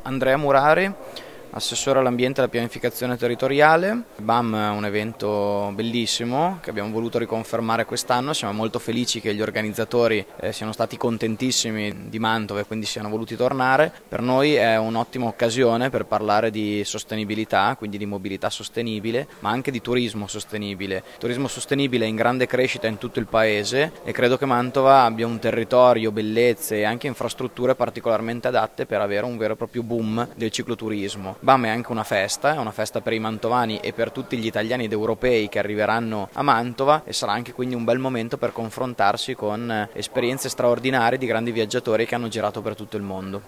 Andrea Murari, assessore all'ambiente e alla pianificazione territoriale. BAM è un evento bellissimo che abbiamo voluto riconfermare quest'anno, siamo molto felici che gli organizzatori siano stati contentissimi di Mantova e quindi siano voluti tornare. Per noi è un'ottima occasione per parlare di sostenibilità, quindi di mobilità sostenibile, ma anche di turismo sostenibile. Turismo sostenibile in grande crescita in tutto il paese e credo che Mantova abbia un territorio, bellezze e anche infrastrutture particolarmente adatte per avere un vero e proprio boom del cicloturismo. BAM è anche una festa, è una festa per i mantovani e per tutti gli italiani ed europei che arriveranno a Mantova e sarà anche quindi un bel momento per confrontarsi con esperienze straordinarie di grandi viaggiatori che hanno girato per tutto il mondo.